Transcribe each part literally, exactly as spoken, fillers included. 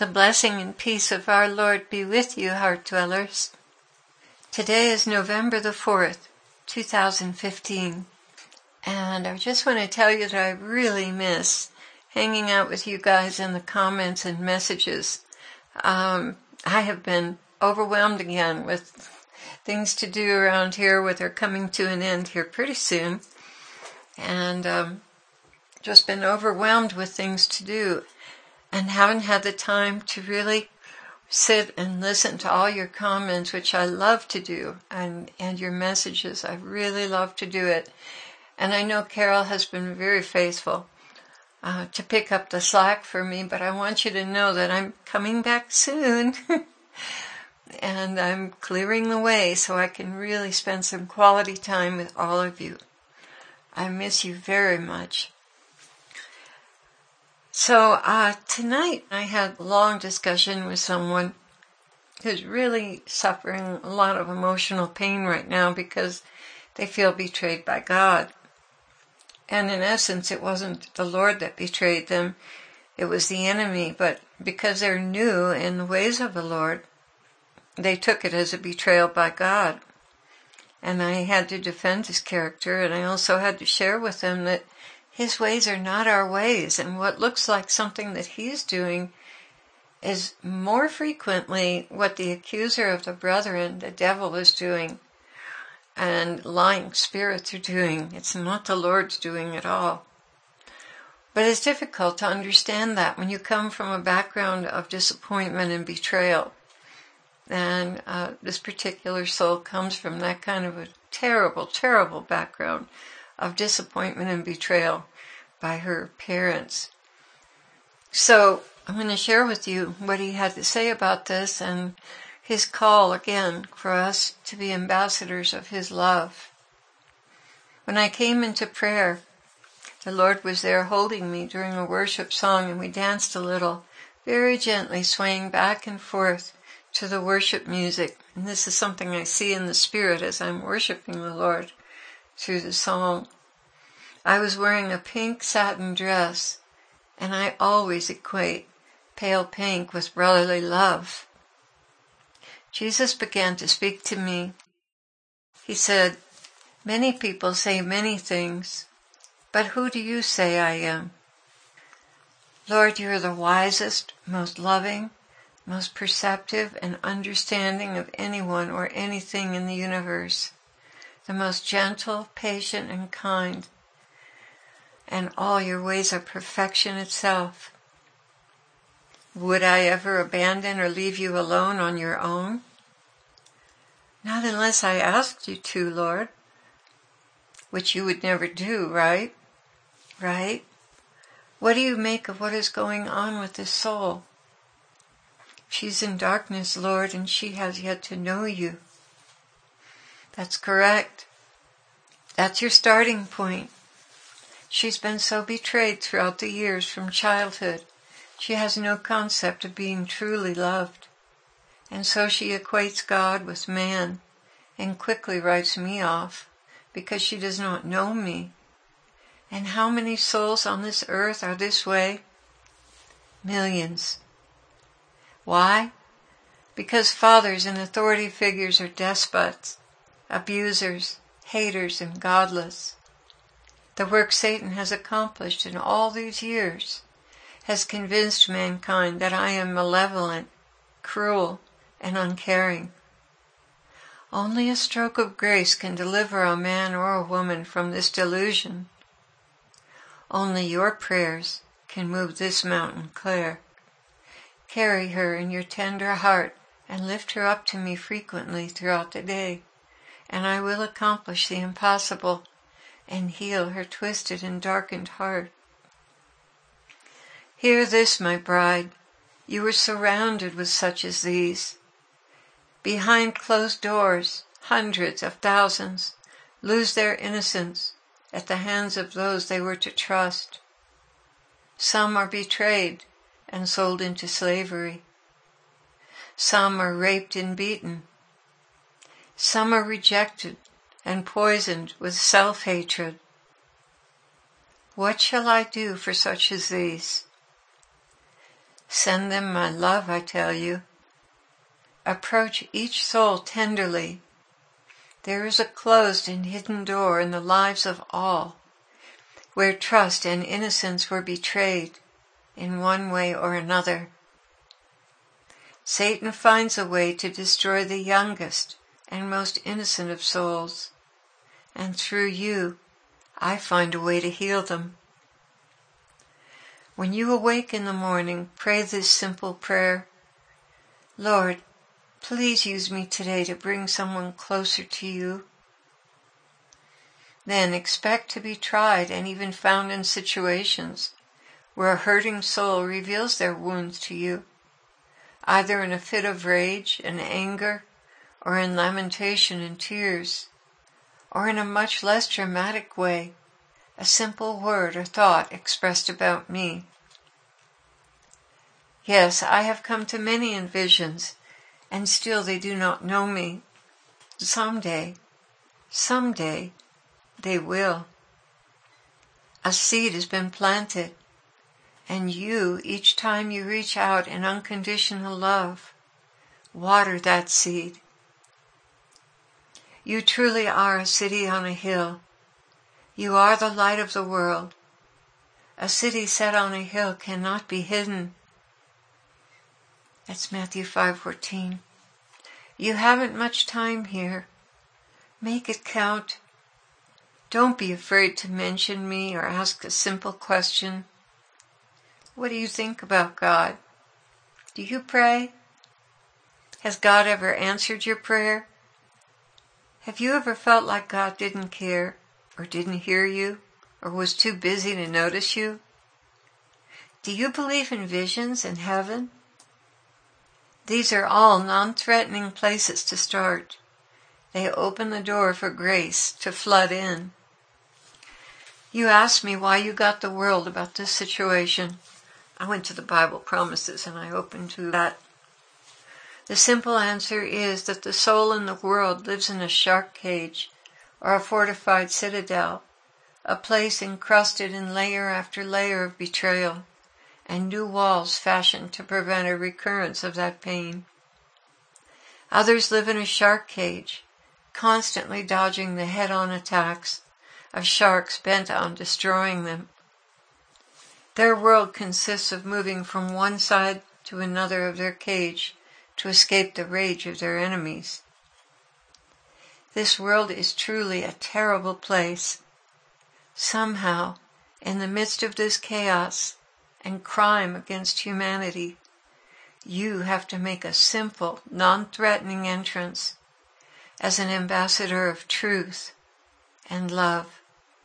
The blessing and peace of our Lord be with you, heart dwellers. Today is November the fourth, two thousand fifteen, and I just want to tell you that I really miss hanging out with you guys in the comments and messages. Um, I have been overwhelmed again with things to do around here, with her coming to an end here pretty soon, and um, just been overwhelmed with things to do. And haven't had the time to really sit and listen to all your comments, which I love to do, and, and your messages. I really love to do it. And I know Carol has been very faithful uh, to pick up the slack for me, but I want you to know that I'm coming back soon. And I'm clearing the way so I can really spend some quality time with all of you. I miss you very much. So uh, tonight I had a long discussion with someone who's really suffering a lot of emotional pain right now because they feel betrayed by God. And in essence, it wasn't the Lord that betrayed them, it was the enemy. But because they're new in the ways of the Lord, they took it as a betrayal by God. And I had to defend his character, and I also had to share with them that his ways are not our ways, and what looks like something that he's doing is more frequently what the accuser of the brethren, the devil, is doing, and lying spirits are doing. It's not the Lord's doing at all. But it's difficult to understand that when you come from a background of disappointment and betrayal. And uh, this particular soul comes from that kind of a terrible, terrible background of disappointment and betrayal by her parents. So I'm going to share with you what he had to say about this and his call again for us to be ambassadors of his love. When I came into prayer, the Lord was there holding me during a worship song, and we danced a little, very gently swaying back and forth to the worship music. And this is something I see in the spirit as I'm worshiping the Lord through the song. I was wearing a pink satin dress, and I always equate pale pink with brotherly love. Jesus began to speak to me. He said, "Many people say many things, but who do you say I am? Lord, you are the wisest, most loving, most perceptive and understanding of anyone or anything in the universe, the most gentle, patient, and kind, and all your ways are perfection itself. Would I ever abandon or leave you alone on your own? Not unless I asked you to, Lord, which you would never do, right? Right? What do you make of what is going on with this soul? She's in darkness, Lord, and she has yet to know you." That's correct. That's your starting point. She's been so betrayed throughout the years from childhood. She has no concept of being truly loved. And so she equates God with man and quickly writes me off because she does not know me. And how many souls on this earth are this way? Millions. Why? Because fathers and authority figures are despots, abusers, haters, and godless. The work Satan has accomplished in all these years has convinced mankind that I am malevolent, cruel, and uncaring. Only a stroke of grace can deliver a man or a woman from this delusion. Only your prayers can move this mountain clear. Carry her in your tender heart and lift her up to me frequently throughout the day, and I will accomplish the impossible and heal her twisted and darkened heart. Hear this, my bride. You are surrounded with such as these. Behind closed doors, hundreds of thousands lose their innocence at the hands of those they were to trust. Some are betrayed and sold into slavery. Some are raped and beaten. Some are rejected and poisoned with self-hatred. What shall I do for such as these? Send them my love, I tell you. Approach each soul tenderly. There is a closed and hidden door in the lives of all, where trust and innocence were betrayed in one way or another. Satan finds a way to destroy the youngest and most innocent of souls, and through you, I find a way to heal them. When you awake in the morning, pray this simple prayer: Lord, please use me today to bring someone closer to you. Then expect to be tried and even found in situations where a hurting soul reveals their wounds to you, either in a fit of rage and anger, or in lamentation and tears, or in a much less dramatic way, a simple word or thought expressed about me. Yes, I have come to many in visions, and still they do not know me. Someday, someday, they will. A seed has been planted, and you, each time you reach out in unconditional love, water that seed. You truly are a city on a hill. You are the light of the world. A city set on a hill cannot be hidden. That's Matthew five fourteen. You haven't much time here. Make it count. Don't be afraid to mention me or ask a simple question. What do you think about God? Do you pray? Has God ever answered your prayer? Have you ever felt like God didn't care, or didn't hear you, or was too busy to notice you? Do you believe in visions in heaven? These are all non-threatening places to start. They open the door for grace to flood in. You asked me why you got the world about this situation. I went to the Bible Promises and I opened to that. The simple answer is that the soul in the world lives in a shark cage or a fortified citadel, a place encrusted in layer after layer of betrayal, and new walls fashioned to prevent a recurrence of that pain. Others live in a shark cage, constantly dodging the head-on attacks of sharks bent on destroying them. Their world consists of moving from one side to another of their cage to escape the rage of their enemies. This world is truly a terrible place. Somehow, in the midst of this chaos and crime against humanity, you have to make a simple, non-threatening entrance as an ambassador of truth and love.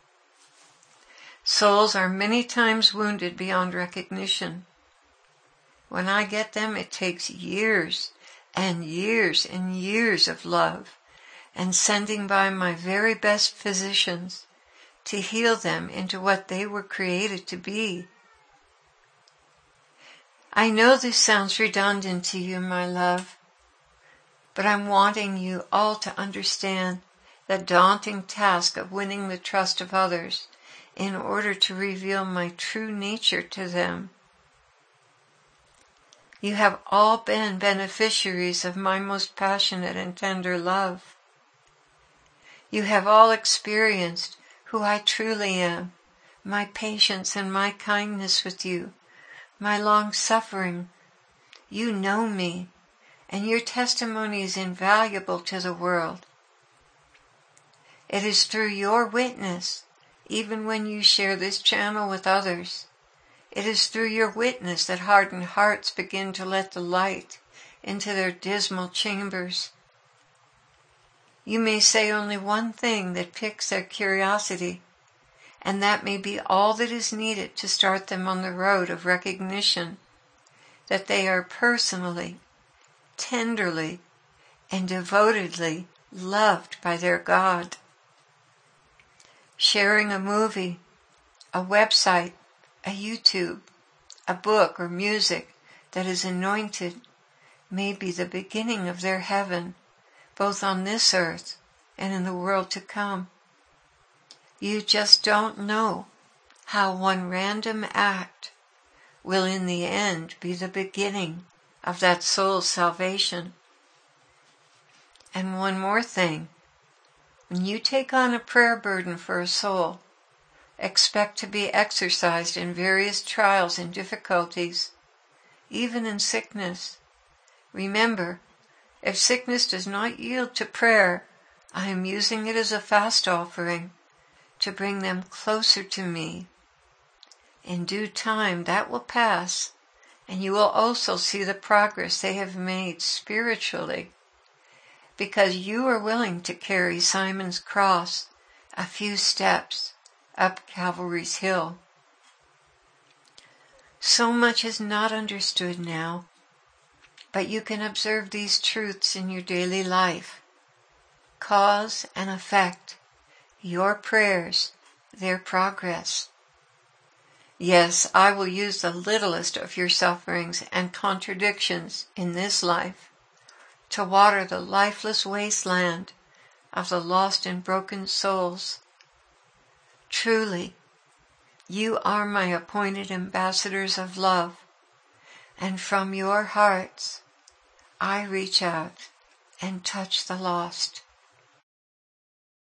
Souls are many times wounded beyond recognition. When I get them, it takes years and years and years of love and sending by my very best physicians to heal them into what they were created to be. I know this sounds redundant to you, my love, but I'm wanting you all to understand the daunting task of winning the trust of others in order to reveal my true nature to them. You have all been beneficiaries of my most passionate and tender love. You have all experienced who I truly am, my patience and my kindness with you, my long suffering. You know me, and your testimony is invaluable to the world. It is through your witness, even when you share this channel with others, it is through your witness that hardened hearts begin to let the light into their dismal chambers. You may say only one thing that piques their curiosity, and that may be all that is needed to start them on the road of recognition that they are personally, tenderly, and devotedly loved by their God. Sharing a movie, a website, a YouTube, a book or music that is anointed may be the beginning of their heaven, both on this earth and in the world to come. You just don't know how one random act will in the end be the beginning of that soul's salvation. And one more thing. When you take on a prayer burden for a soul, expect to be exercised in various trials and difficulties, even in sickness. Remember, if sickness does not yield to prayer, I am using it as a fast offering to bring them closer to me. In due time that will pass, and you will also see the progress they have made spiritually, because you are willing to carry Simon's cross a few steps up Calvary's hill. So much is not understood now, but you can observe these truths in your daily life. Cause and effect, your prayers, their progress. Yes, I will use the littlest of your sufferings and contradictions in this life to water the lifeless wasteland of the lost and broken souls. Truly, you are my appointed ambassadors of love, and from your hearts I reach out and touch the lost.